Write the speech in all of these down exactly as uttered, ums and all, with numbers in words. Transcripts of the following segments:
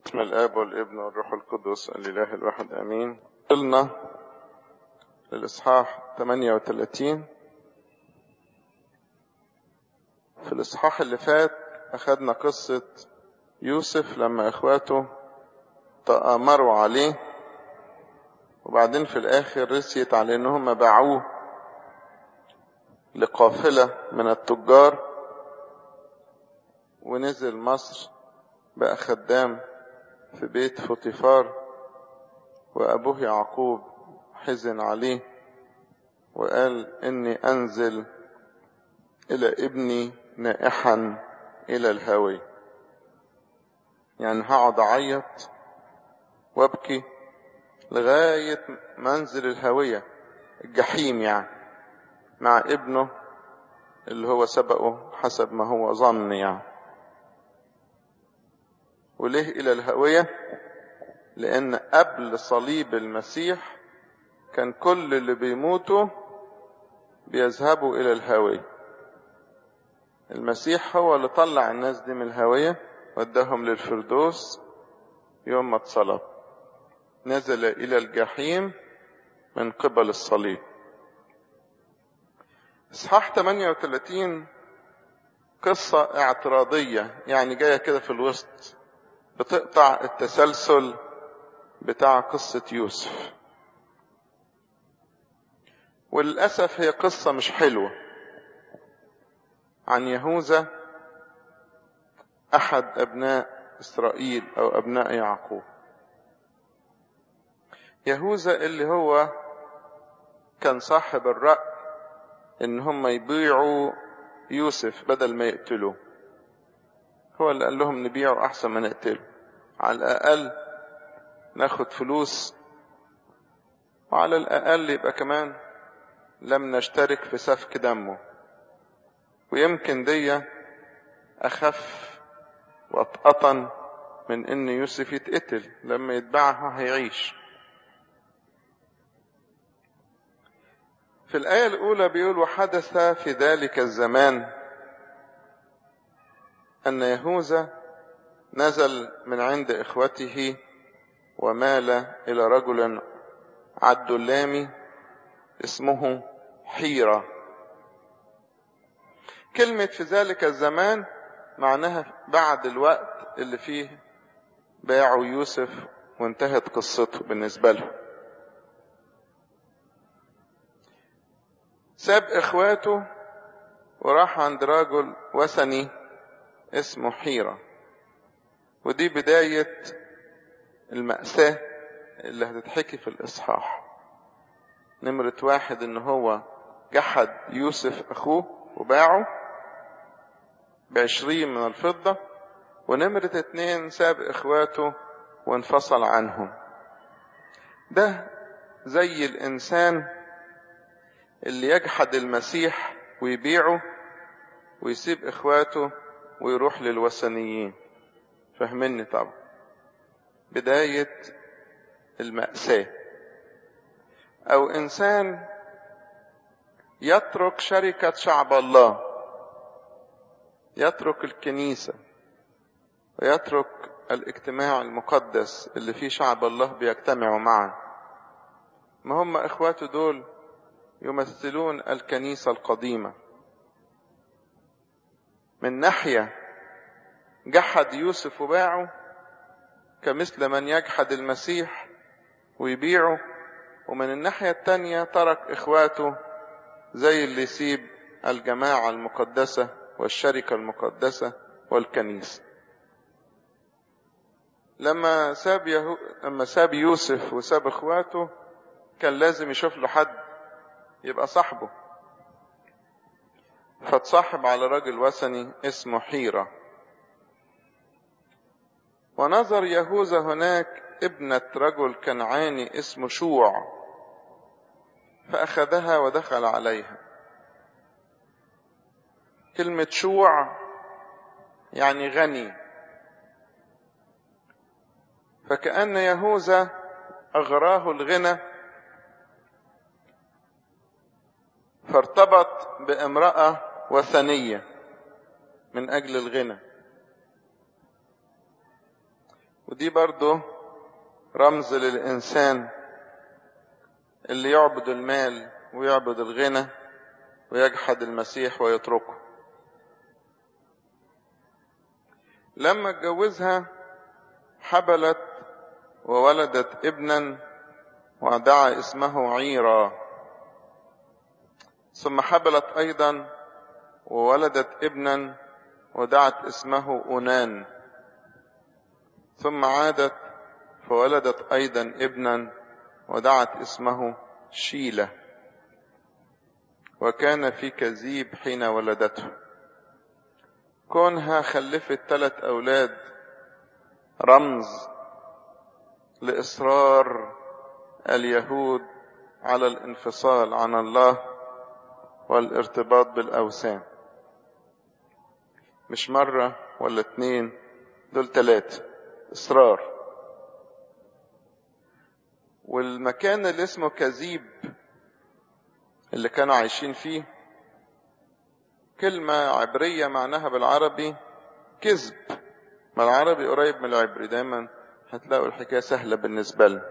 بسم الآب والابن والروح القدس الإله الواحد آمين. قلنا للإصحاح ثمانية وثلاثين. في الإصحاح اللي فات أخذنا قصة يوسف لما إخواته تآمروا عليه، وبعدين في الآخر رسيت على إنهم باعوه لقافلة من التجار ونزل مصر بقى خدام في بيت فوطيفار، وأبوه يعقوب حزن عليه وقال إني أنزل إلى ابني نائحا إلى الهاوية، يعني هقعد أعيط وابكي لغاية منزل الهاوية الجحيم، يعني مع ابنه اللي هو سبقه حسب ما هو ظن يعني. وليه إلى الهاوية؟ لأن قبل صليب المسيح كان كل اللي بيموتوا بيذهبوا إلى الهاوية. المسيح هو اللي طلع الناس دي من الهاوية وداهم للفردوس يوم ما اتصلب، نزل إلى الجحيم من قبل الصليب. إصحاح ثمانية وثلاثين قصة اعتراضية، يعني جاية كده في الوسط بتقطع التسلسل بتاع قصة يوسف، وللأسف هي قصة مش حلوة عن يهوذا أحد أبناء إسرائيل أو أبناء يعقوب. يهوذا اللي هو كان صاحب الرأي إن هم يبيعوا يوسف بدل ما يقتلوه، هو اللي قال لهم نبيعه أحسن ما نقتله، على الأقل ناخد فلوس، وعلى الأقل يبقى كمان لم نشترك في سفك دمه، ويمكن دي أخف وأتقطن من إن يوسف يتقتل، لما يتبعها هيعيش. في الآية الأولى بيقول: وحدث في ذلك الزمان أن يهوذا نزل من عند إخوته ومال إلى رجل عدلامي اسمه حيرة. كلمة في ذلك الزمان معناها بعد الوقت اللي فيه باعوا يوسف وانتهت قصته بالنسبة له. ساب إخواته وراح عند رجل وثني اسمه حيرة، ودي بداية المأساة اللي هتتحكي في الإصحاح. نمرة واحد إن هو جحد يوسف أخوه وباعه بعشرين من الفضة، ونمرة اتنين ساب إخواته وانفصل عنهم. ده زي الإنسان اللي يجحد المسيح ويبيعه ويسيب إخواته ويروح للوثنيين. فهمني طبعا، بداية المأساة. أو إنسان يترك شركة شعب الله، يترك الكنيسة ويترك الاجتماع المقدس اللي فيه شعب الله بيجتمعوا معا. ما هم إخواته دول يمثلون الكنيسة القديمة. من ناحية جحد يوسف وباعه كمثل من يجحد المسيح ويبيعه، ومن الناحية التانية ترك إخواته زي اللي يسيب الجماعة المقدسة والشركة المقدسة والكنيسة. لما ساب, يهو... لما ساب يوسف وساب إخواته كان لازم يشوف له حد يبقى صاحبه، فاتصاحب على رجل وثني اسمه حيرة. ونظر يهوذا هناك ابنة رجل كنعاني اسمه شوع، فأخذها ودخل عليها. كلمة شوع يعني غني، فكأن يهوذا أغراه الغنى فارتبط بامرأة وثنية من أجل الغنى. ودي برضو رمز للإنسان اللي يعبد المال ويعبد الغنى ويجحد المسيح ويتركه. لما اتجوزها حبلت وولدت ابنا ودعا اسمه عيرا، ثم حبلت أيضا وولدت ابنا ودعت اسمه أونان، ثم عادت فولدت أيضا ابنا ودعت اسمه شيلة، وكان في كذيب حين ولدته. كونها خلفت ثلاث أولاد رمز لإصرار اليهود على الانفصال عن الله والارتباط بالأوثان. مش مرة ولا اتنين، دول ثلاثة إصرار. والمكان اللي اسمه كذيب اللي كانوا عايشين فيه كلمة عبرية معناها بالعربي كذب. ما العربي قريب من العبري، دايما هتلاقوا الحكاية سهلة بالنسبة لنا.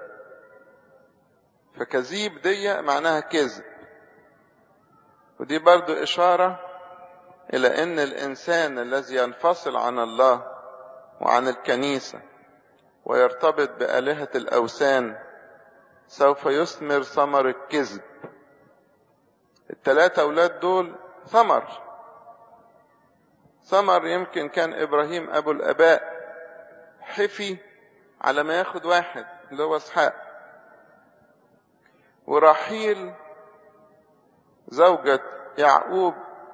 فكذيب دي معناها كذب، ودي برضو إشارة إلى أن الإنسان الذي ينفصل عن الله وعن الكنيسة ويرتبط بآلهة الأوثان سوف يثمر ثمر الكذب. الثلاثة أولاد دول ثمر ثمر يمكن كان إبراهيم أبو الآباء حفي على ما ياخد واحد اللي هو إسحاق، وراحيل زوجة يعقوب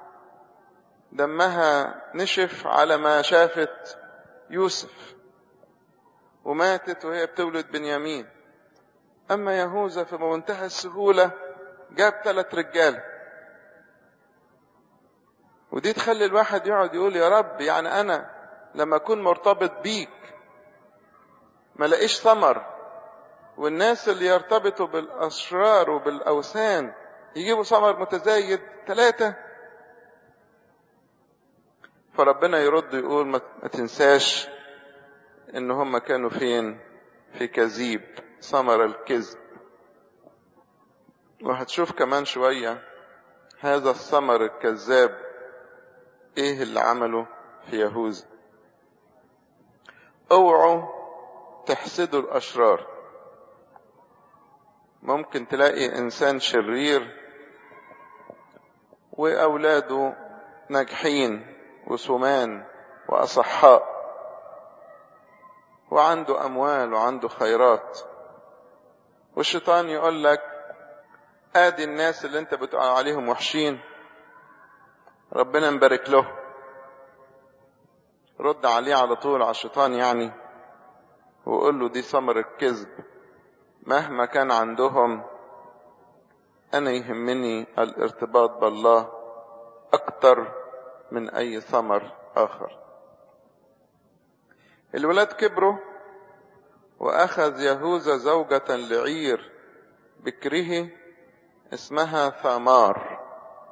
دمها نشف على ما شافت يوسف وماتت وهي بتولد بنيامين. أما يهوذا في منتهى السهولة جاب ثلاث رجال، ودي تخلي الواحد يقعد يقول يا رب، يعني أنا لما أكون مرتبط بيك ما لاقيش ثمر، والناس اللي يرتبطوا بالأشرار وبالأوثان يجيبوا ثمر متزايد ثلاثة. فربنا يرد يقول ما تنساش إن هم كانوا فين؟ في كذيب، ثمر الكذب. وهتشوف كمان شوية هذا الثمر الكذاب ايه اللي عمله في يهوذا. اوعوا تحسدوا الاشرار. ممكن تلاقي انسان شرير واولاده ناجحين وسمان واصحاء وعنده اموال وعنده خيرات، والشيطان يقول لك ادي الناس اللي انت بتقول عليهم وحشين ربنا مبارك له. رد عليه على طول على الشيطان يعني، وقول له دي ثمر الكذب. مهما كان عندهم انا يهمني الارتباط بالله اكتر من اي ثمر اخر. الولاد كبروا واخذ يهوذا زوجة لعير بكره اسمها ثمار.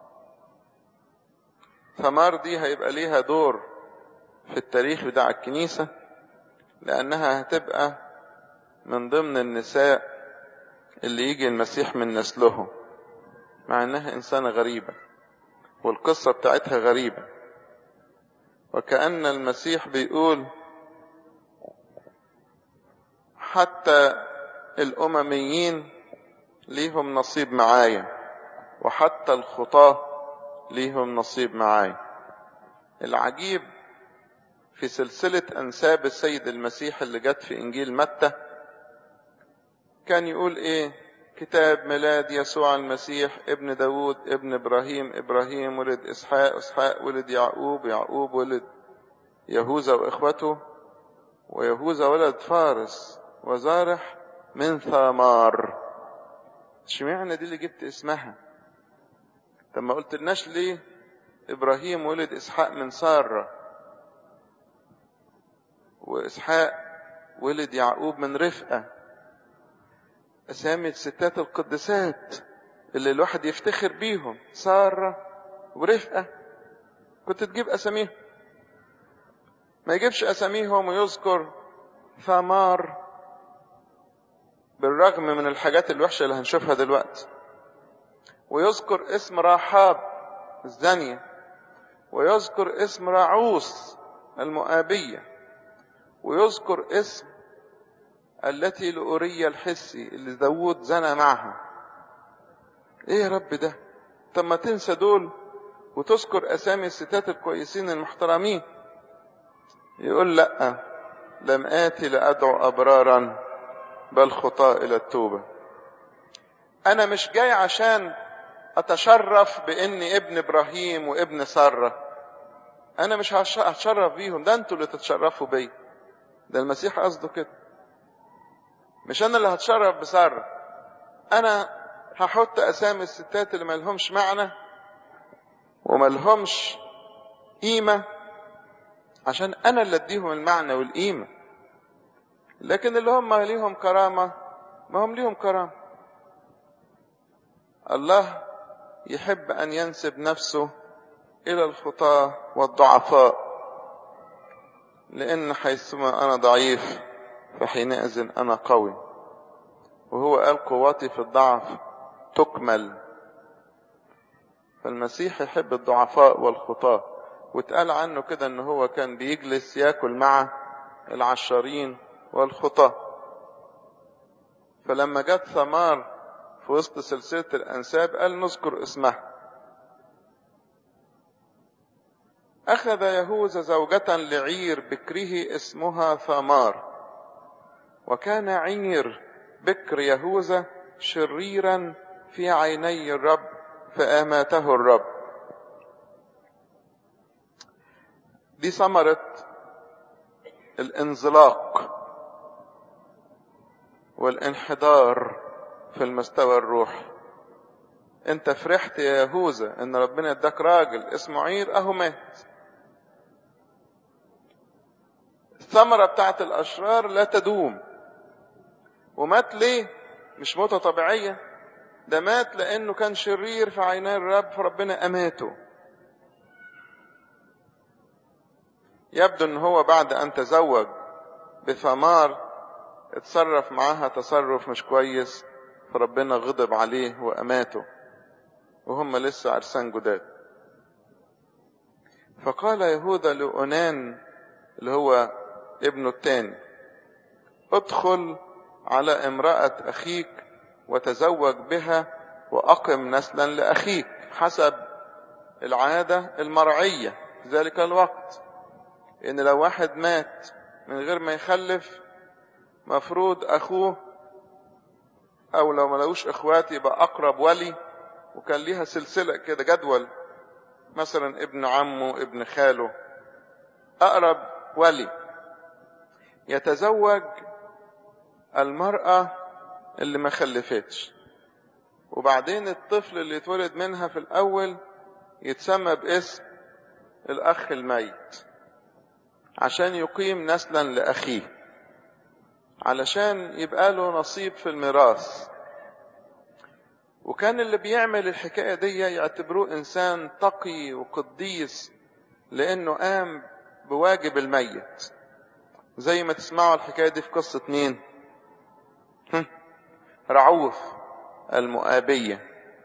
ثمار دي هيبقى ليها دور في التاريخ بتاع الكنيسة، لأنها هتبقى من ضمن النساء اللي يجي المسيح من نسلهم، مع أنها إنسانة غريبة والقصة بتاعتها غريبة. وكأن المسيح بيقول حتى الأمميين ليهم نصيب معايا، وحتى الخطاة ليهم نصيب معايا. العجيب في سلسلة أنساب السيد المسيح اللي جت في إنجيل متى كان يقول إيه؟ كتاب ميلاد يسوع المسيح ابن داود ابن إبراهيم، إبراهيم ولد إسحاق، إسحاق ولد يعقوب، يعقوب ولد يهوذا وإخوته، ويهوذا ولد فارس وزارح من ثمار. اشمعنى دي اللي جبت اسمها؟ طب ما قلت لناش ليه إبراهيم ولد إسحاق من سارة، وإسحاق ولد يعقوب من رفقة؟ أسامي الستات القدسات اللي الواحد يفتخر بيهم، سارة ورفقة، كنت تجيب أساميهم. ما يجيبش أساميهم ويذكر ثمار بالرغم من الحاجات الوحشة اللي هنشوفها دلوقتي، ويذكر اسم راحاب الزانية، ويذكر اسم راعوث المؤابية، ويذكر اسم التي لأوريا الحسي اللي داود زنى معها. ايه يا رب ده؟ طب ما تنسى دول وتذكر اسامي الستات الكويسين المحترمين. يقول لا، لم آتي لأدعو أبرارا بل خطاة إلى التوبة. أنا مش جاي عشان أتشرف بإني ابن إبراهيم وابن سارة، أنا مش هتشرف بيهم، ده أنتوا اللي تتشرفوا بي. ده المسيح قصده كده، مش أنا اللي هتشرف بسارة، أنا هحط أسامي الستات اللي ملهمش معنى وملهمش قيمة عشان أنا اللي أديهم المعنى والقيمة. لكن اللي هم ليهم كرامة ما هم ليهم كرامة. الله يحب أن ينسب نفسه إلى الخطاة والضعفاء، لأن حيثما أنا ضعيف فحينئذ أنا قوي. وهو قال قوتي في الضعف تكمل. فالمسيح يحب الضعفاء والخطاة، واتقال عنه كده أنه هو كان بيجلس يأكل مع العشارين والخطاة. فلما جت ثمار في وسط سلسلة الأنساب قال نذكر اسمها. أخذ يهوذا زوجة لعير بكره اسمها ثمار، وكان عير بكر يهوذا شريرا في عيني الرب فأماته الرب. دي ثمرة الانزلاق والانحدار في المستوى الروحي. انت فرحت يا يهوذا ان ربنا اداك راجل اسمه عير، اهو مات. الثمرة بتاعت الاشرار لا تدوم. ومات ليه؟ مش موتة طبيعية، ده مات لانه كان شرير في عيني الرب فربنا اماته. يبدو ان هو بعد ان تزوج بثمار اتصرف معاها تصرف مش كويس، فربنا غضب عليه واماته وهم لسه عرسان جداد. فقال يهوذا لأونان اللي هو ابنه الثاني ادخل على امرأة أخيك وتزوج بها وأقم نسلا لأخيك، حسب العادة المرعية في ذلك الوقت. إن لو واحد مات من غير ما يخلف مفروض أخوه، أو لو ملوش إخوات يبقى أقرب ولي. وكان ليها سلسلة كده جدول، مثلا ابن عمه ابن خاله أقرب ولي يتزوج المرأة اللي ما خلفتش، وبعدين الطفل اللي يتولد منها في الأول يتسمى باسم الأخ الميت عشان يقيم نسلا لأخيه، علشان يبقى له نصيب في الميراث. وكان اللي بيعمل الحكاية دي يعتبروه إنسان تقي وقديس لأنه قام بواجب الميت. زي ما تسمعوا الحكاية دي في قصة مين؟ رعوث المؤابية.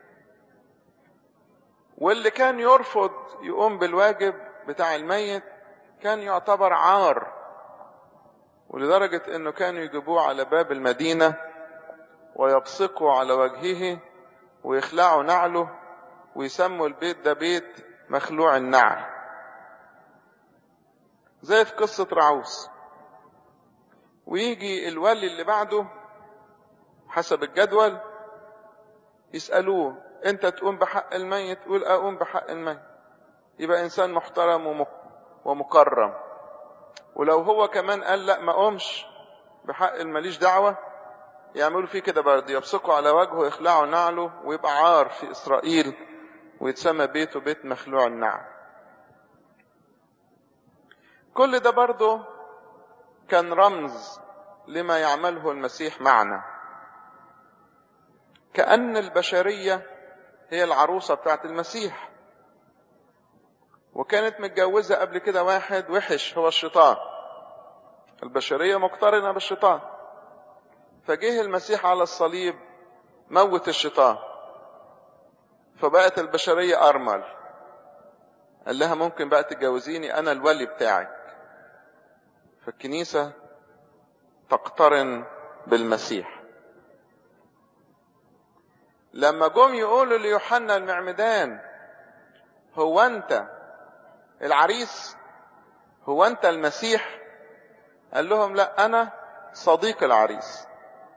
واللي كان يرفض يقوم بالواجب بتاع الميت كان يعتبر عار، ولدرجة انه كانوا يجيبوه على باب المدينة ويبصقوا على وجهه ويخلعوا نعله ويسموا البيت ده بيت مخلوع النعل، زي في قصة رعوث. ويجي الولي اللي بعده حسب الجدول يسألوه انت تقوم بحق الميت؟ تقول اقوم بحق الميت، يبقى انسان محترم ومكرم. ولو هو كمان قال لا ما قومش بحق المليش دعوة، يعملوا فيه كده برضه، يبصقوا على وجهه يخلعوا نعله ويبقى عار في إسرائيل ويتسمى بيته بيت مخلوع النعل. كل ده برضه كان رمز لما يعمله المسيح معنا، كأن البشرية هي العروسة بتاعت المسيح، وكانت متجوزة قبل كده واحد وحش هو الشيطان، البشرية مقترنة بالشيطان. فجه المسيح على الصليب موت الشيطان، فبقت البشرية أرمل. قال لها ممكن بقى تتجوزيني، أنا الولي بتاعك. فالكنيسة تقترن بالمسيح. لما جم يقولوا ليوحنا المعمدان هو أنت العريس، هو أنت المسيح، قال لهم لا، أنا صديق العريس.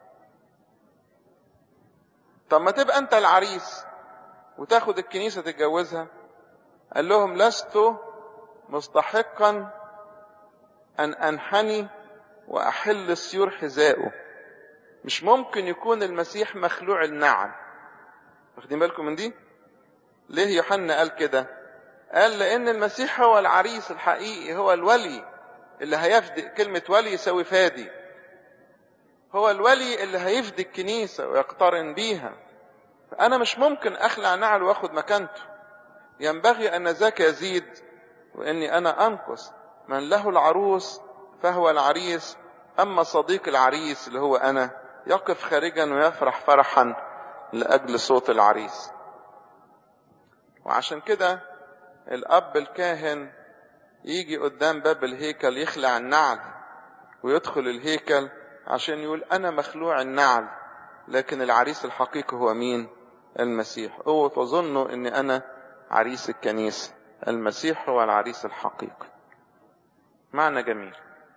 طب ما تبقى أنت العريس وتاخد الكنيسة تتجوزها. قال لهم لست مستحقا أن أنحني وأحل السيور حذائه. مش ممكن يكون المسيح مخلوع النعل. واخدين بالكم من دي؟ ليه يوحنا قال كده؟ قال لأن المسيح هو العريس الحقيقي، هو الولي اللي هيفدي. كلمة ولي يساوي فادي. هو الولي اللي هيفدي الكنيسة ويقترن بيها. فأنا مش ممكن أخلع نعل وأخد مكانته. ينبغي أن ذاك يزيد وإني أنا أنقص. من له العروس فهو العريس، أما صديق العريس اللي هو أنا يقف خارجا ويفرح فرحا لأجل صوت العريس. وعشان كده الأب الكاهن يجي قدام باب الهيكل يخلع النعل ويدخل الهيكل عشان يقول أنا مخلوع النعل، لكن العريس الحقيقي هو مين؟ المسيح. اوعوا تظنوا ان انا عريس الكنيسة، المسيح هو العريس الحقيقي. معنى جميل.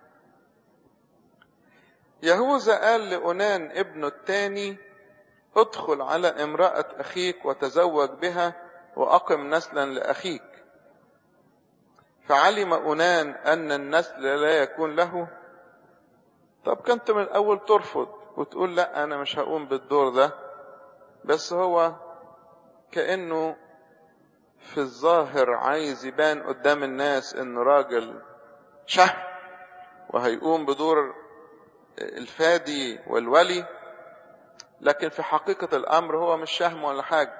يهوذا قال لأونان ابنه الثاني ادخل على امرأة أخيك وتزوج بها وأقم نسلا لأخيك. فعلم أونان أن النسل لا يكون له. طب كنت من الأول ترفض وتقول لا أنا مش هقوم بالدور ده، بس هو كأنه في الظاهر عايز يبان قدام الناس انه راجل شهم وهيقوم بدور الفادي والولي، لكن في حقيقة الأمر هو مش شهم ولا حاجة.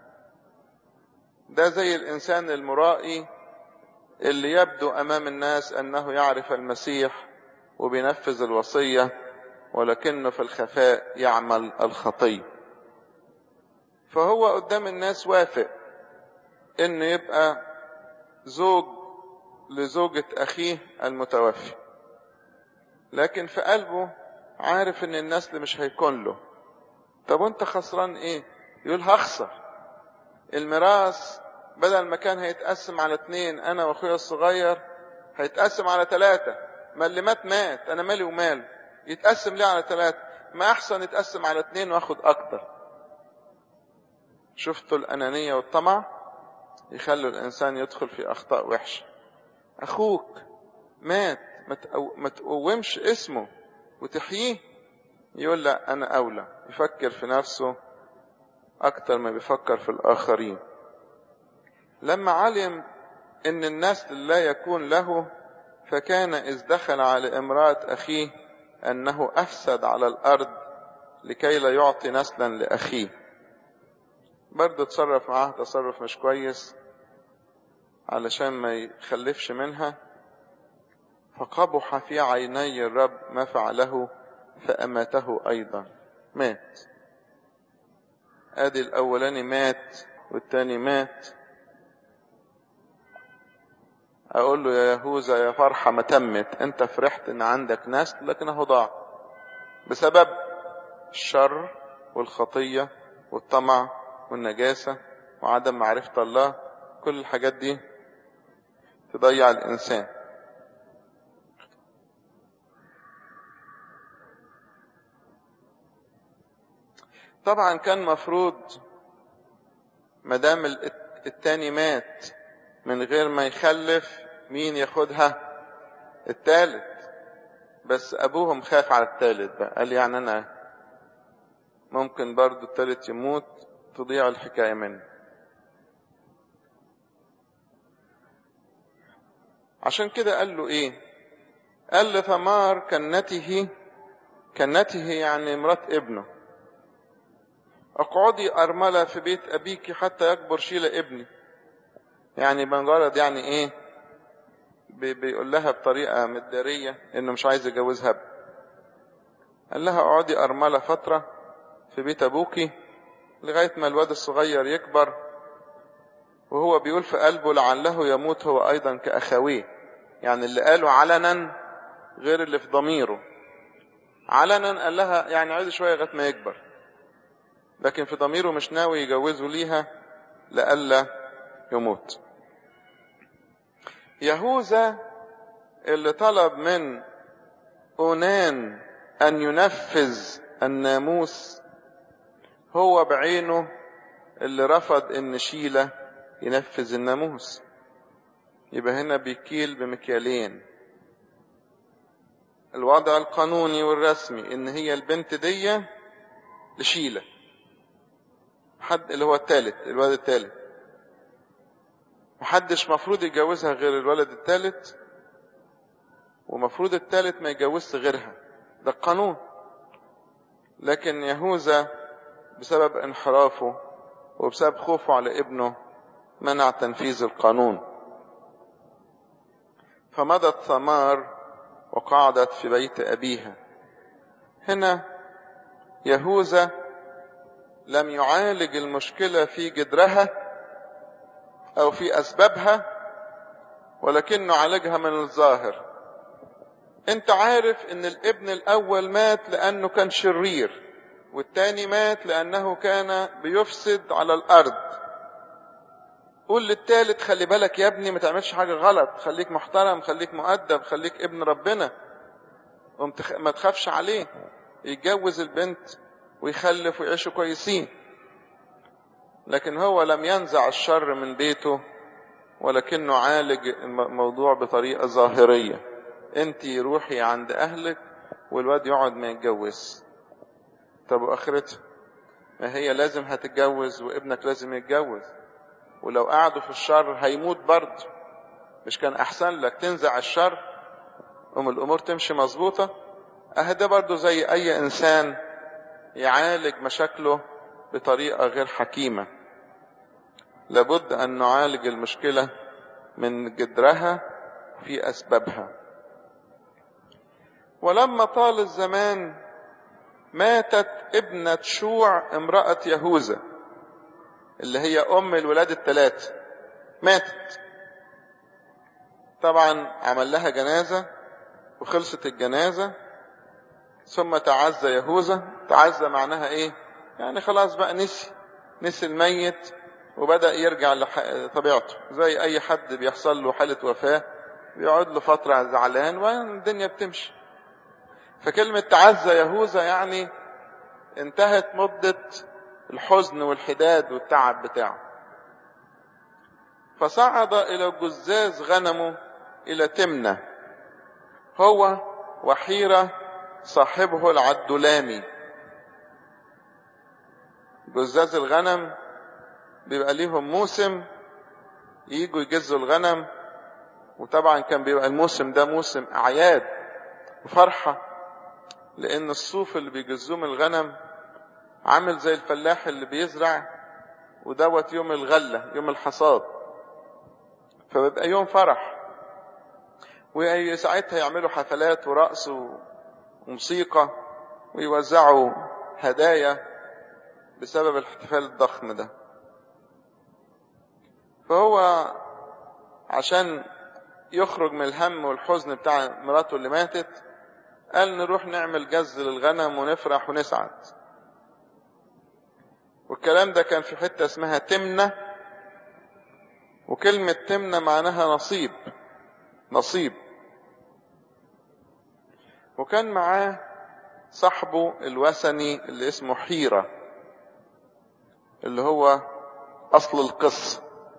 ده زي الإنسان المرائي اللي يبدو أمام الناس أنه يعرف المسيح وبينفذ الوصية، ولكنه في الخفاء يعمل الخطية. فهو قدام الناس وافق انه يبقى زوج لزوجة اخيه المتوفي، لكن في قلبه عارف ان النسل مش هيكون له. طب وانت خسران ايه؟ يقول هخسر الميراث، بدل ما كان هيتقسم على اتنين انا واخويا الصغير هيتقسم على تلاتة. ما اللي مات مات، انا مالي وماله، يتقسم ليه على تلاتة؟ ما احسن يتقسم على اتنين واخد اكتر. شفتوا الانانية والطمع يخلوا الانسان يدخل في اخطاء وحشة. اخوك مات ما تقومش اسمه وتحييه، يقول لا انا اولى، يفكر في نفسه اكتر ما بيفكر في الاخرين. لما علم ان النسل لا يكون له، فكان اذ دخل على امرأة اخيه انه افسد على الارض لكي لا يعطي نسلا لاخيه. برضه تصرف معاه تصرف مش كويس علشان ما يخلفش منها. فقبح في عيني الرب ما فعله فأماته أيضا. مات. ادي الاولاني مات والتاني مات. اقول له يا يهوذا يا فرحة ما تمت، انت فرحت ان عندك نسل لكنه ضاع بسبب الشر والخطية والطمع والنجاسة وعدم معرفة الله. كل الحاجات دي تضيع الإنسان. طبعا كان مفروض مدام التاني مات من غير ما يخلف مين ياخدها؟ التالت. بس أبوهم خاف على التالت بقى، قال يعني أنا ممكن برضو التالت يموت تضيع الحكاية منه. عشان كده قال له ايه؟ قال لثمار كنته، كنته يعني مرات ابنه، اقعدي ارملة في بيت ابيك حتى يكبر شيل ابني. يعني بمجرد يعني ايه؟ بيقول لها بطريقة مدارية انه مش عايز يجوزها. قال لها اقعدي ارملة فترة في بيت ابوكي لغاية ما الواد الصغير يكبر، وهو بيقول في قلبه لعله يموت هو ايضا كاخويه. يعني اللي قاله علنا غير اللي في ضميره. علنا قال لها يعني عايز شوية لغاية ما يكبر، لكن في ضميره مش ناوي يجوزه ليها لألا يموت. يهوذا اللي طلب من أونان أن ينفذ الناموس هو بعينه اللي رفض ان شيلة ينفذ الناموس. يبقى هنا بيكيل بمكيالين، الوضع القانوني والرسمي ان هي البنت دي لشيلة، حد اللي هو الثالث الولد الثالث، محدش مفروض يتجوزها غير الولد الثالث، ومفروض الثالث ما يتجوزش غيرها، ده القانون. لكن يهوذا بسبب انحرافه وبسبب خوفه على ابنه منع تنفيذ القانون. فمضت ثمار وقعدت في بيت أبيها. هنا يهوذا لم يعالج المشكلة في جذرها أو في أسبابها، ولكنه عالجها من الظاهر. انت عارف ان الابن الأول مات لأنه كان شرير، والتاني مات لأنه كان بيفسد على الأرض. قول للتالت خلي بالك يا ابني ما تعملش حاجة غلط، خليك محترم، خليك مؤدب، خليك ابن ربنا، ما تخافش عليه، يتجوز البنت ويخلف ويعيشوا كويسين. لكن هو لم ينزع الشر من بيته، ولكنه عالج الموضوع بطريقة ظاهرية. انت روحي عند اهلك والواد يقعد ما يتجوز. طب واخرتها؟ ما هي لازم هتتجوز وابنك لازم يتجوز، ولو قعدوا في الشر هيموت برضه. مش كان احسن لك تنزع الشر ام الامور تمشي مظبوطة؟ اهدى برضه زي اي انسان يعالج مشاكله بطريقة غير حكيمة. لابد ان نعالج المشكلة من جذرها في اسبابها. ولما طال الزمان ماتت ابنة شوع امرأة يهوذا اللي هي ام الولاد الثلاث، ماتت. طبعا عمل لها جنازة وخلصت الجنازة، ثم تعزى يهوذا. تعزى معناها ايه؟ يعني خلاص بقى نسي نسي الميت وبدأ يرجع لطبيعته زي اي حد بيحصل له حالة وفاة، بيقعد له فترة زعلان والدنيا بتمشي. فكلمة تعزى يهوذا يعني انتهت مدة الحزن والحداد والتعب بتاعه. فصعد إلى جزاز غنمه إلى تمنة هو وحيرة صاحبه العدلامي. جزاز الغنم بيبقى ليهم موسم ييجوا يجزوا الغنم، وطبعا كان بيبقى الموسم ده موسم أعياد وفرحة، لأن الصوف اللي بيجزوه من الغنم عامل زي الفلاح اللي بيزرع ودوت يوم الغلة يوم الحصاد، فبيبقى يوم فرح. وساعتها يعملوا حفلات ورقص وموسيقى ويوزعوا هدايا بسبب الاحتفال الضخم ده. فهو عشان يخرج من الهم والحزن بتاع مراته اللي ماتت قال نروح نعمل جز للغنم ونفرح ونسعد. والكلام ده كان في حتة اسمها تمنة، وكلمة تمنة معناها نصيب نصيب. وكان معاه صاحبه الوثني اللي اسمه حيرة اللي هو أصل القصة.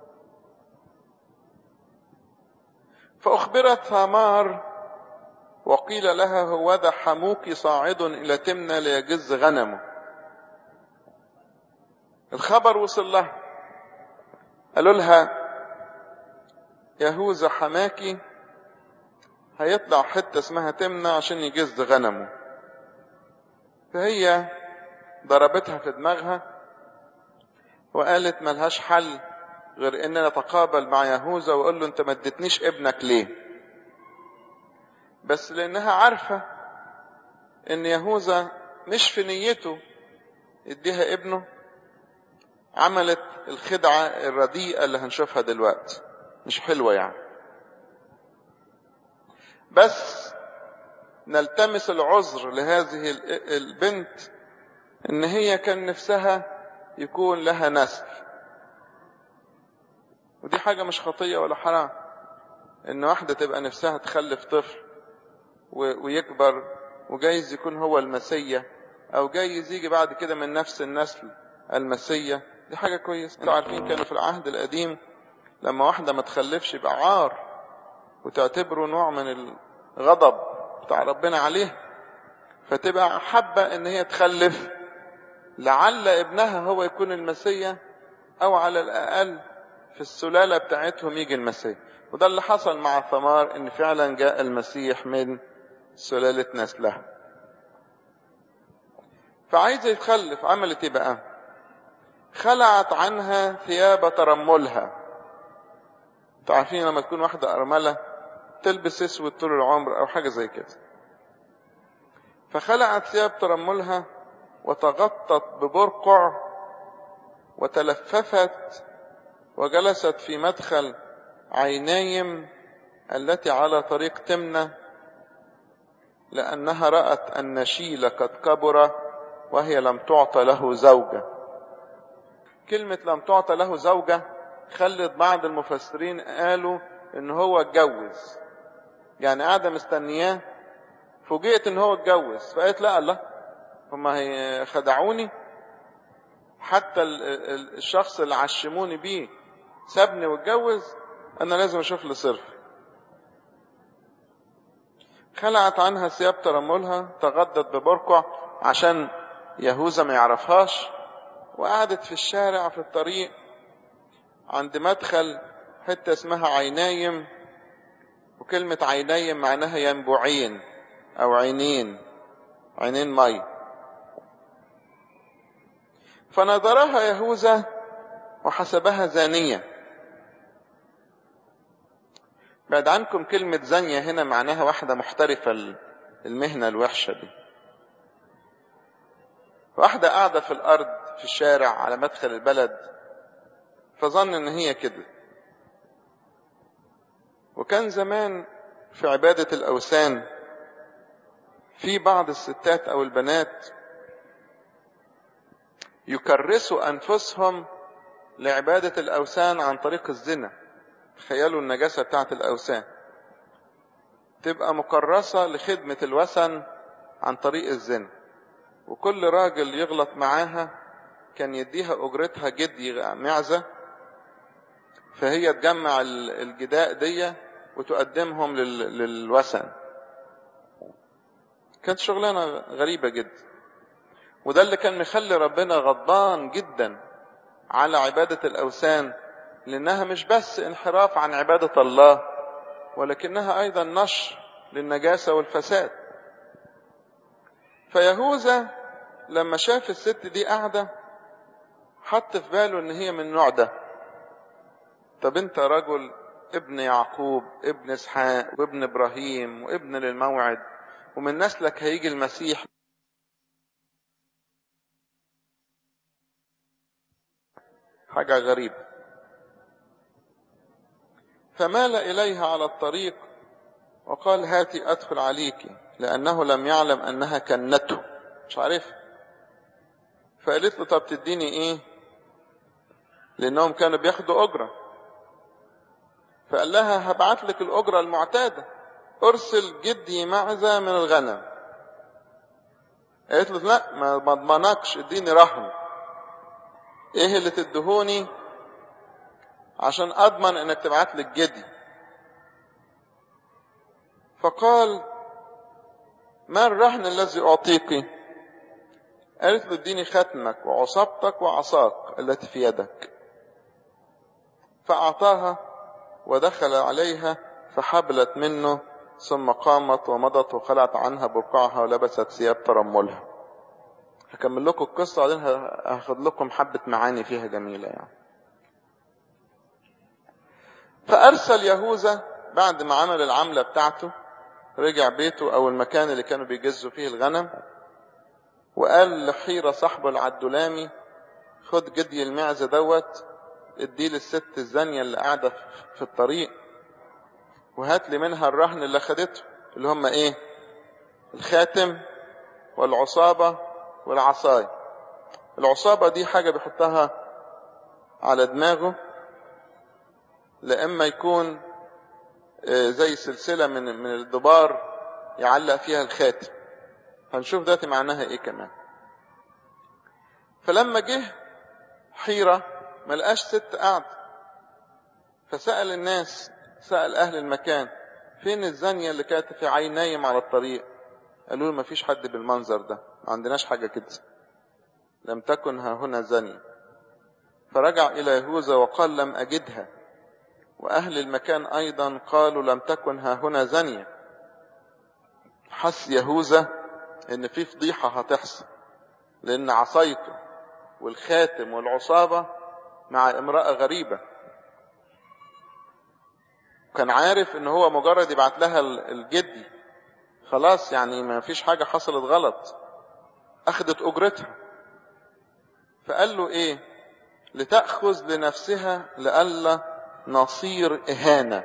فأخبرت ثمار وقيل لها هوذا حموك صاعد إلى تمنة ليجز غنمه. الخبر وصل لها، قالوا لها يهوذا حماكي هيطلع حتة اسمها تمنة عشان يجز غنمه. فهي ضربتها في دماغها وقالت ملهاش حل غير ان نتقابل مع يهوذا وقال له انت ما اديتنيش ابنك ليه؟ بس لأنها عارفة إن يهوذا مش في نيته يديها ابنه، عملت الخدعة الرديئة اللي هنشوفها دلوقتي، مش حلوة يعني. بس نلتمس العذر لهذه البنت إن هي كان نفسها يكون لها نسل، ودي حاجة مش خطية ولا حرام، إن واحدة تبقى نفسها تخلف طفل ويكبر وجايز يكون هو المسيح، أو جايز يجي بعد كده من نفس النسل المسيح. دي حاجة كويسة. انتوا عارفين كانوا في العهد القديم لما واحدة ما تخلفش يبقى عار، وتعتبره نوع من الغضب بتاع ربنا عليه، فتبقى حابة ان هي تخلف لعل ابنها هو يكون المسيح، او على الاقل في السلالة بتاعتهم يجي المسيح. وده اللي حصل مع ثمار، ان فعلا جاء المسيح من سلالة نسلها. فعايزة يتخلف، عملت ايه بقى؟ خلعت عنها ثياب ترملها. تعرفين لما تكون واحدة أرملة تلبس اسود طول العمر أو حاجة زي كده، فخلعت ثياب ترملها وتغطت ببرقع وتلففت وجلست في مدخل عينايم التي على طريق تمنة، لأنها رأت أن شيل قد كبر وهي لم تعطى له زوجة. كلمة لم تعطى له زوجة خلت بعض المفسرين قالوا ان هو اتجوز، يعني قاعدة مستنياه، فوجئت ان هو اتجوز، فقالت لا الله، هما هي خدعوني، حتى الشخص اللي عشموني بيه سابني واتجوز، انا لازم اشوف لي صرف. خلعت عنها ثياب ترملها، تغدت ببرقع عشان يهوذا ما يعرفهاش، وقعدت في الشارع في الطريق عند مدخل حتة اسمها عينايم. وكلمة عينايم معناها ينبوعين او عينين، عينين مي. فنظرها يهوذا وحسبها زانية. بعد عنكم كلمة زانية هنا معناها واحدة محترفة المهنة الوحشة دي. واحدة قاعدة في الأرض في الشارع على مدخل البلد، فظن ان هي كده. وكان زمان في عبادة الأوثان في بعض الستات أو البنات يكرسوا أنفسهم لعبادة الأوثان عن طريق الزنا. تخيلوا النجاسة بتاعت الأوثان، تبقى مكرسة لخدمة الوثن عن طريق الزنا، وكل راجل يغلط معاها كان يديها أجرتها جدي معزة، فهي تجمع الجداء دي وتقدمهم للوثن. كانت شغلانة غريبة جدا، وده اللي كان مخلي ربنا غضبان جدا على عبادة الأوثان، لأنها مش بس انحراف عن عبادة الله، ولكنها أيضا نشر للنجاسة والفساد. فيهوذا لما شاف الست دي قاعدة حط في باله ان هي من النوع ده. طب انت رجل ابن يعقوب، ابن اسحاق، وابن ابراهيم، وابن للموعد، ومن نسلك هيجي المسيح، حاجة غريبة. فمال إليها على الطريق وقال هاتي أدخل عليك، لأنه لم يعلم أنها كنته، مش عارف. فقالت له طب تديني إيه؟ لأنهم كانوا بياخدوا أجرة. فقال لها هبعت لك الأجرة المعتادة، أرسل جدي معزة من الغنم. قالت له لا، ما اضمنكش، اديني رهن. ايه اللي تدهوني عشان اضمن انك تبعت لك جدي؟ فقال ما الرهن الذي اعطيك؟ قالت له اديني ختمك وعصابتك وعصاك التي في يدك. فاعطاها ودخل عليها فحبلت منه، ثم قامت ومضت وخلعت عنها برقعها ولبست ثياب ترملها. هكمل لكم القصة وبعدين هاخد لكم حبة معاني فيها جميلة يعني. فأرسل يهوذا بعد ما عمل العملة بتاعته رجع بيته أو المكان اللي كانوا بيجزوا فيه الغنم، وقال لحيرة صاحبه العدلامي خد جدي المعزة دوت اديه للست الزانية اللي قاعدة في الطريق، وهات لي منها الرهن اللي خدته، اللي هم ايه؟ الخاتم والعصابة والعصاية. العصابة دي حاجة بيحطها على دماغه، لإما يكون زي سلسلة من من الدبار يعلق فيها الخاتم. هنشوف دلوقتي معناها ايه كمان. فلما جه حيرة ما لقاش ست قاعدة، فسأل الناس، سأل أهل المكان فين الزانية اللي كانت في عين نايم على الطريق؟ قالوا له ما فيش حد بالمنظر ده، ما عندناش حاجة كده، لم تكن ها هنا زانية. فرجع إلى يهوذا وقال لم أجدها، وأهل المكان أيضا قالوا لم تكن ها هنا زانية. حس يهوذا إن في فضيحة هتحصل، لأن عصايته والخاتم والعصابة مع امرأة غريبة. كان عارف إن هو مجرد يبعت لها الجدي خلاص، يعني ما فيش حاجة حصلت غلط، أخذت أجرتها. فقال له إيه؟ لتأخذ لنفسها لألا نصير إهانة.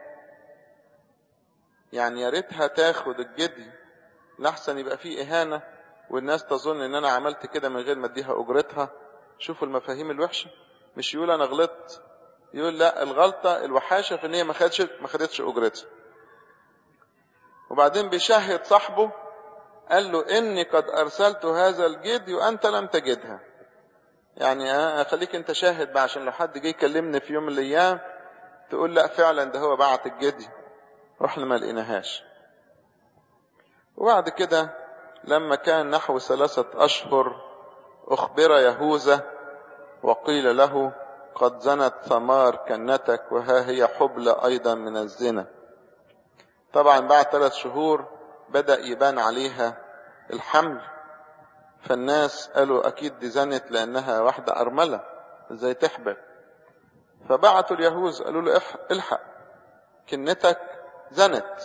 يعني يا ريتها تاخد الجدي لحسن يبقى فيه إهانة والناس تظن إن أنا عملت كده من غير ما أديها أجرتها. شوفوا المفاهيم الوحشة، مش يقول أنا غلطت، يقول لا، الغلطة الوحاشة في إن هي ما خدتش ما خدتش أجرتها. وبعدين بيشهد صاحبه قال له إني قد أرسلت هذا الجدي وأنت لم تجدها. يعني أخليك أنت شاهد بقى، عشان لو حد جه يكلمني في يوم من الأيام تقول لا فعلا ده هو بعت الجدي واحنا ما لقيناهاش. وبعد كده لما كان نحو ثلاثة أشهر أخبر يهوذا وقيل له قد زنت ثمار كنتك وها هي حبلى أيضا من الزنا. طبعا بعد ثلاث شهور بدأ يبان عليها الحمل، فالناس قالوا أكيد دي زنت لأنها واحدة أرملة ازاي تحبل. فبعتوا اليهوذ قالوا له الحق كنتك زنت.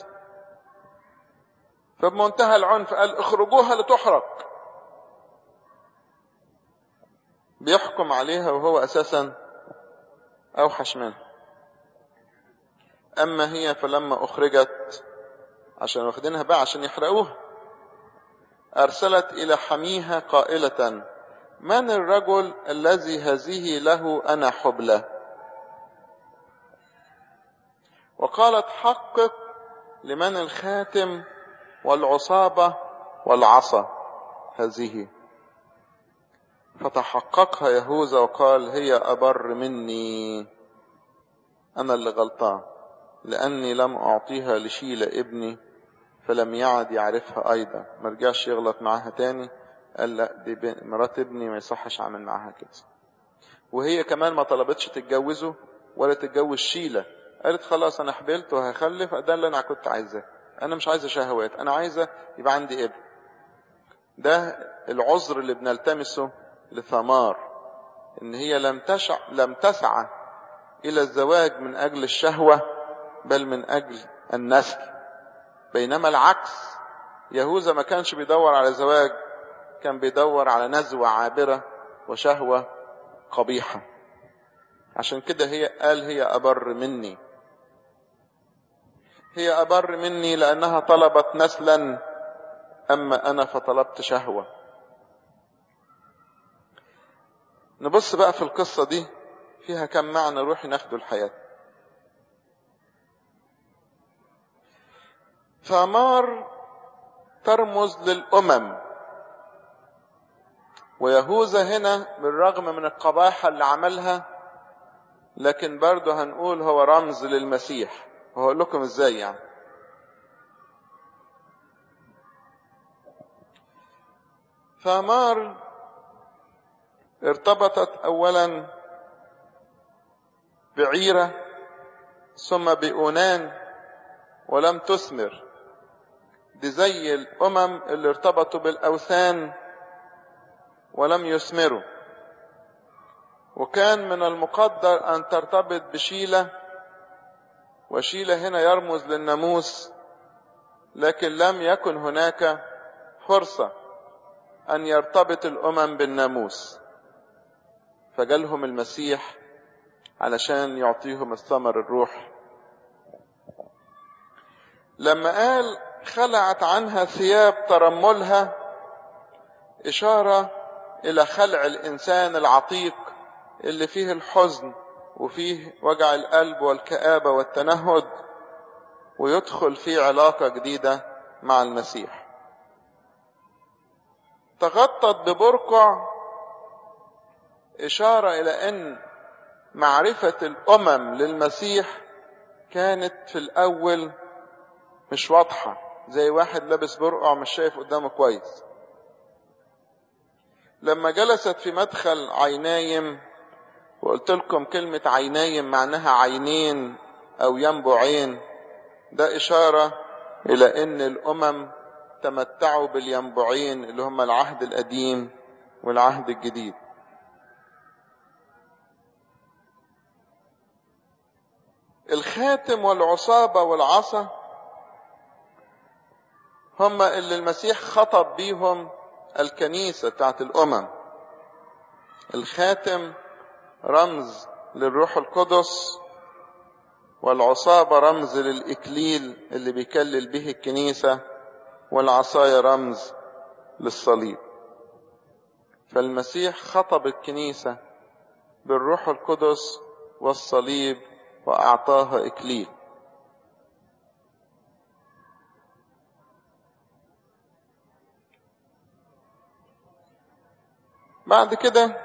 فبمنتهى العنف قال اخرجوها لتحرق. بيحكم عليها وهو أساسا أوحش منها. أما هي فلما أخرجت، عشان واخدينها بقى عشان يحرقوها، أرسلت إلى حميها قائلة من الرجل الذي هذه له أنا حبلى؟ وقالت حقق لمن الخاتم والعصابة والعصا هذه. فتحققها يهوذا وقال هي أبر مني، أنا اللي غلطان، لأني لم أعطيها لشيلة ابني فلم يعد يعرفها أيضا. ما رجعش يغلط معاها تاني، قال لا دي مرات ابني ما يصحش عمل معاها كده. وهي كمان ما طلبتش تتجوزه ولا تتجوز شيلة، قالت خلاص أنا حبلت وهخلف، ده اللي أنا كنت عايزاه، أنا مش عايزة شهوات، أنا عايزة يبقى عندي ابن. ده العذر اللي بنلتمسه لثمار، إن هي لم تشع لم تسعى إلى الزواج من أجل الشهوة بل من أجل النسل. بينما العكس، يهوذا ما كانش بيدور على زواج، كان بيدور على نزوة عابرة وشهوة قبيحة. عشان كده هي قال هي أبر مني، هي أبر مني لأنها طلبت نسلا، أما أنا فطلبت شهوة. نبص بقى في القصة دي فيها كم معنى روحي ناخده الحياة. ثمار ترمز للأمم، ويهوذا هنا بالرغم من القباحة اللي عملها لكن برضه هنقول هو رمز للمسيح. وهقول لكم ازاي. يعني ثمار ارتبطت اولا بعيرة ثم بأونان ولم تثمر. دي زي الامم اللي ارتبطوا بالاوثان ولم يثمروا. وكان من المقدر ان ترتبط بشيلة، وشيلة هنا يرمز للناموس، لكن لم يكن هناك فرصة أن يرتبط الأمم بالناموس، فجالهم المسيح علشان يعطيهم الثمر الروح. لما قال خلعت عنها ثياب ترملها، إشارة إلى خلع الإنسان العتيق اللي فيه الحزن وفيه وجع القلب والكآبة والتنهد، ويدخل في علاقة جديدة مع المسيح. تغطت ببرقع، إشارة إلى أن معرفة الأمم للمسيح كانت في الأول مش واضحة، زي واحد لابس برقع مش شايف قدامه كويس. لما جلست في مدخل عينايم، وقلت لكم كلمة عينايم معناها عينين أو ينبعين، ده إشارة إلى أن الأمم تمتعوا بالينبعين اللي هم العهد القديم والعهد الجديد. الخاتم والعصابة والعصا هم اللي المسيح خطب بيهم الكنيسة بتاعت الأمم. الخاتم رمز للروح القدس، والعصابة رمز للإكليل اللي بيكلل به الكنيسة، والعصاية رمز للصليب. فالمسيح خطب الكنيسة بالروح القدس والصليب وأعطاها إكليل. بعد كده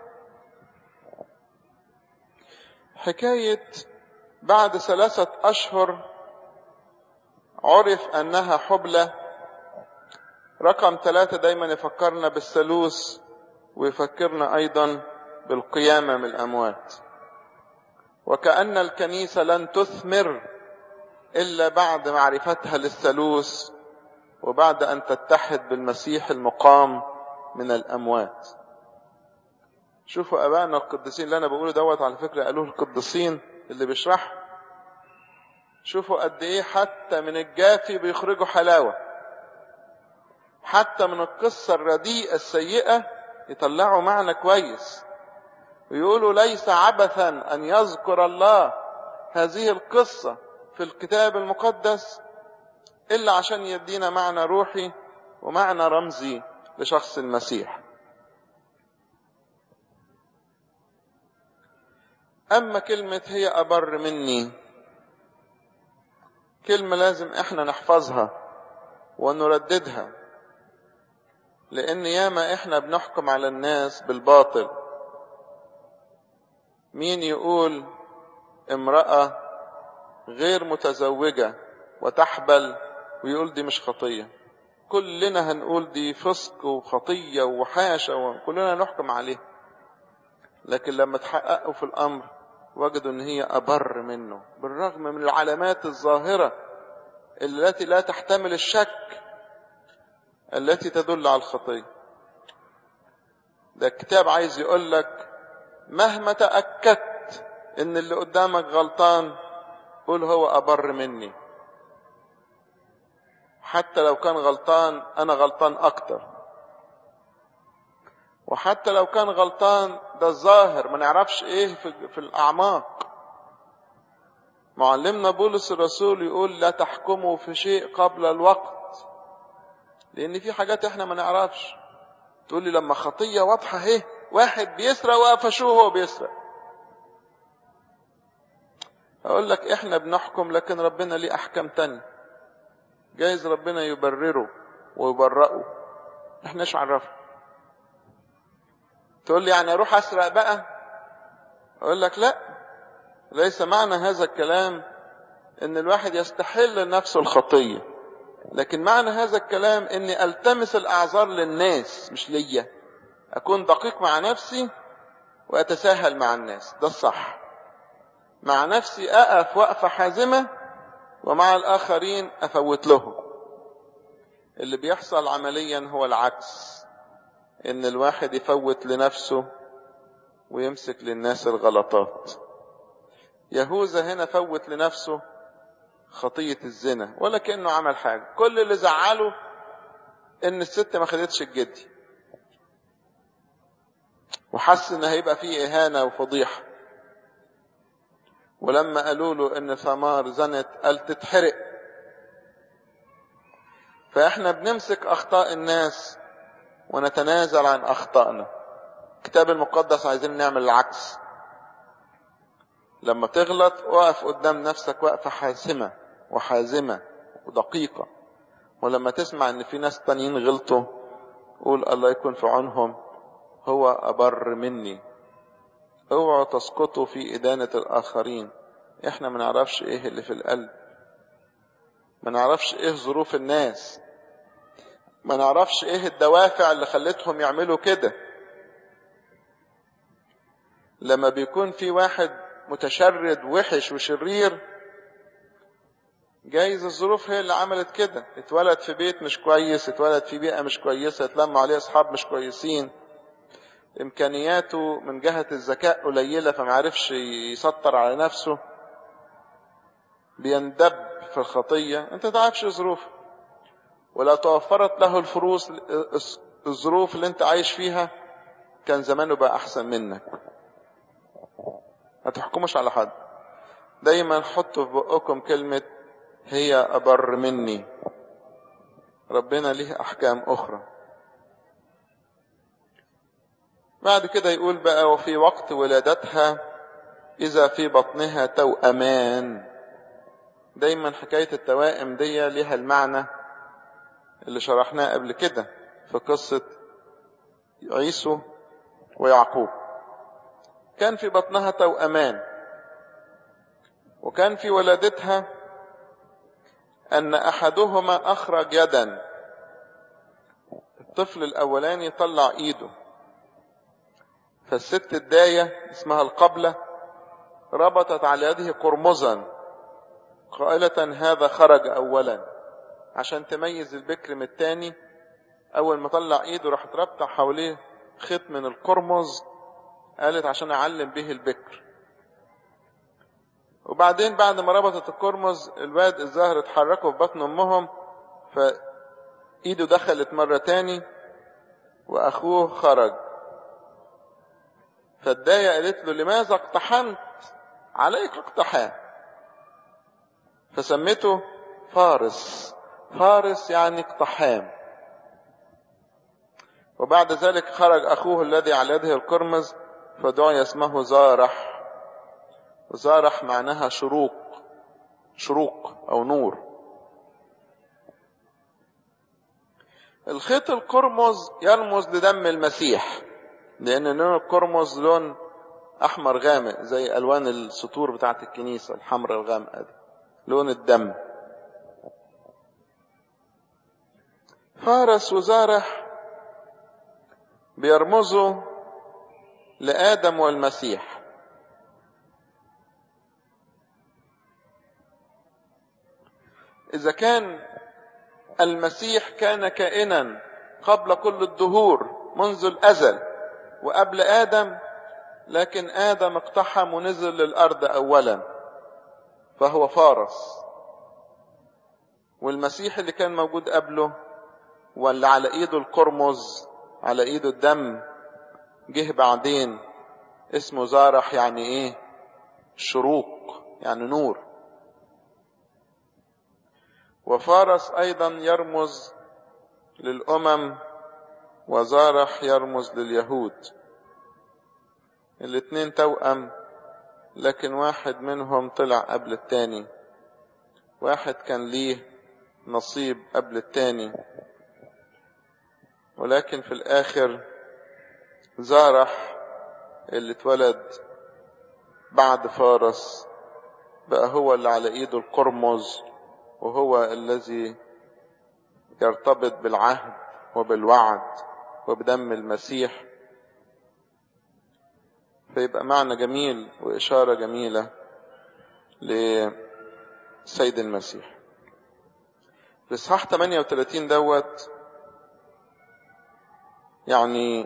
حكاية بعد ثلاثة أشهر عرف أنها حبلى. رقم ثلاثة دايما يفكرنا بالثالوث، ويفكرنا أيضا بالقيامة من الأموات، وكأن الكنيسة لن تثمر إلا بعد معرفتها للثالوث، وبعد أن تتحد بالمسيح المقام من الأموات. شوفوا أبائنا القديسين، اللي أنا بقوله دوت على فكرة قالوه القديسين اللي بيشرح. شوفوا قد إيه حتى من الجافي بيخرجوا حلاوة، حتى من القصة الرديئة السيئة يطلعوا معنى كويس، ويقولوا ليس عبثا أن يذكر الله هذه القصة في الكتاب المقدس إلا عشان يدينا معنى روحي ومعنى رمزي لشخص المسيح. أما كلمة هي أبر مني، كلمة لازم إحنا نحفظها ونرددها، لأن ياما إحنا بنحكم على الناس بالباطل. مين يقول امرأة غير متزوجة وتحبل ويقول دي مش خطية؟ كلنا هنقول دي فسق وخطية وحاشة، وكلنا نحكم عليه. لكن لما تحققوا في الأمر وجدوا ان هي أبر منه، بالرغم من العلامات الظاهرة التي لا تحتمل الشك التي تدل على الخطية. ده الكتاب عايز يقول لك مهما تأكدت ان اللي قدامك غلطان، قول هو أبر مني. حتى لو كان غلطان أنا غلطان أكتر، وحتى لو كان غلطان ده الظاهر، ما نعرفش ايه في, في الأعماق. معلمنا بولس الرسول يقول لا تحكموا في شيء قبل الوقت، لأن في حاجات احنا ما نعرفش. تقول لي لما خطية واضحة اهي، واحد بيسرق وقفشوه وهو بيسرق، أقول لك احنا بنحكم، لكن ربنا ليه أحكام تانية. جايز ربنا يبرره ويبرئه، احنا ايش عرفنا؟ تقول لي يعني اروح اسرق بقى؟ اقول لك لا، ليس معنى هذا الكلام ان الواحد يستحل لنفسه الخطية، لكن معنى هذا الكلام اني التمس الاعذار للناس مش ليا. اكون دقيق مع نفسي واتساهل مع الناس، ده الصح. مع نفسي اقف وقفة حازمة، ومع الاخرين افوت لهم. اللي بيحصل عمليا هو العكس، ان الواحد يفوت لنفسه ويمسك للناس الغلطات. يهوذا هنا فوت لنفسه خطية الزنا ولا كأنه عمل حاجة. كل اللي زعله ان الست ما خدتش الجدي، وحس ان هيبقى فيه اهانة وفضيحة. ولما قالوا له ان ثمار زنت قال تتحرق. فاحنا بنمسك اخطاء الناس ونتنازل عن اخطائنا. الكتاب المقدس عايزين نعمل العكس. لما تغلط وقف قدام نفسك وقفة حاسمة وحازمة ودقيقة. ولما تسمع ان في ناس تانيين غلطوا قول الله يكون في عونهم، هو أبر مني. اوعوا تسقطوا في إدانة الآخرين. احنا ما نعرفش ايه اللي في القلب، ما نعرفش ايه ظروف الناس، ما نعرفش ايه الدوافع اللي خلتهم يعملوا كده. لما بيكون في واحد متشرد وحش وشرير جايز الظروف هي اللي عملت كده. اتولد في بيت مش كويس، اتولد في بيئة مش كويسة، اتلم عليه اصحاب مش كويسين، امكانياته من جهة الذكاء قليلة فما عرفش يسطر على نفسه، بيندب في الخطية. انت تعرفش ظروف. ولو توفرت له الفروس الظروف اللي انت عايش فيها كان زمانه بقى احسن منك. ما تحكموش على حد. دايما حطوا في بقكم كلمة هي أبر مني. ربنا ليه أحكام أخرى. بعد كده يقول بقى وفي وقت ولادتها إذا في بطنها توأمان. دايما حكاية التوائم دي ليها المعنى اللي شرحناه قبل كده في قصة عيسو ويعقوب. كان في بطنها توأمان، وكان في ولادتها أن أحدهما أخرج يدا. الطفل الأولاني طلع إيده، فالست الداية اسمها القبلة ربطت على يده قرمزا قائلة هذا خرج أولا، عشان تميز البكر من التاني. أول ما طلع إيده راح تربط حواليه خيط من القرمز، قالت عشان أعلم به البكر. وبعدين بعد ما ربطت القرمز الواد الظاهر اتحركوا في بطن أمهم، فإيده دخلت مرة تاني وأخوه خرج. فالداية قالت له لماذا اقتحمت؟ عليك اقتحام. فسمته فارس. فارس يعني اقتحام. وبعد ذلك خرج أخوه الذي على يده القرمز فدعي اسمه زارح. زارح معناها شروق، شروق أو نور. الخيط القرمز يرمز لدم المسيح، لأن لون القرمز لون أحمر غامق زي ألوان السطور بتاعة الكنيسة الحمراء الغامقة دي، لون الدم. فارس وزارح بيرمزوا لآدم والمسيح. إذا كان المسيح كان كائنا قبل كل الدهور منذ الأزل وقبل آدم، لكن آدم اقتحم ونزل للأرض أولا فهو فارس. والمسيح اللي كان موجود قبله واللي على ايده القرمز على ايده الدم جه بعدين اسمه زارح، يعني ايه؟ شروق، يعني نور. وفارس ايضا يرمز للأمم وزارح يرمز لليهود. الاتنين توأم، لكن واحد منهم طلع قبل التاني، واحد كان ليه نصيب قبل التاني. ولكن في الآخر زارح اللي اتولد بعد فارس بقى هو اللي على ايده القرمز، وهو الذي يرتبط بالعهد وبالوعد وبدم المسيح. فيبقى معنى جميل وإشارة جميلة لسيد المسيح. في إصحاح ثمانية وثلاثين دوت يعني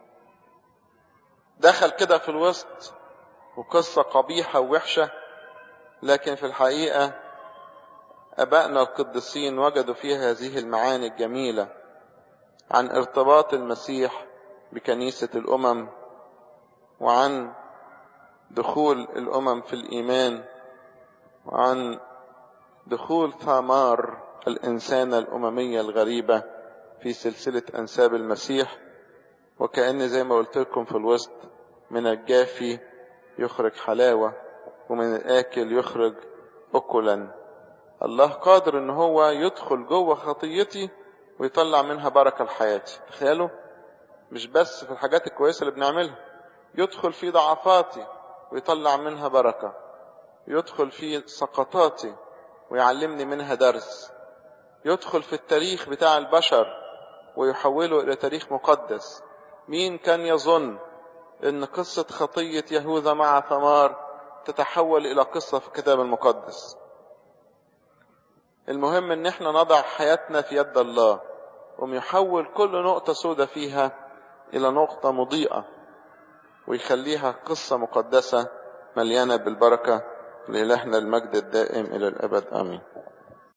دخل كده في الوسط وقصة قبيحة ووحشة، لكن في الحقيقة أبائنا القديسين وجدوا فيها هذه المعاني الجميلة عن ارتباط المسيح بكنيسة الأمم، وعن دخول الأمم في الإيمان، وعن دخول ثمار الإنسان الأممية الغريبة في سلسلة أنساب المسيح. وكأن زي ما قلت لكم في الوسط، من الجافي يخرج حلاوة، ومن الآكل يخرج أكلا. الله قادر ان هو يدخل جوه خطيتي ويطلع منها بركة لحياتي. تخيلوا، مش بس في الحاجات الكويسة اللي بنعملها، يدخل في ضعفاتي ويطلع منها بركة، يدخل في سقطاتي ويعلمني منها درس، يدخل في التاريخ بتاع البشر ويحوله إلى تاريخ مقدس. مين كان يظن ان قصة خطية يهوذا مع ثمار تتحول إلى قصة في الكتاب المقدس؟ المهم ان احنا نضع حياتنا في يد الله، ويحول كل نقطة سودة فيها إلى نقطة مضيئة، ويخليها قصة مقدسة مليانة بالبركة. لإلهنا المجد الدائم إلى الأبد، آمين.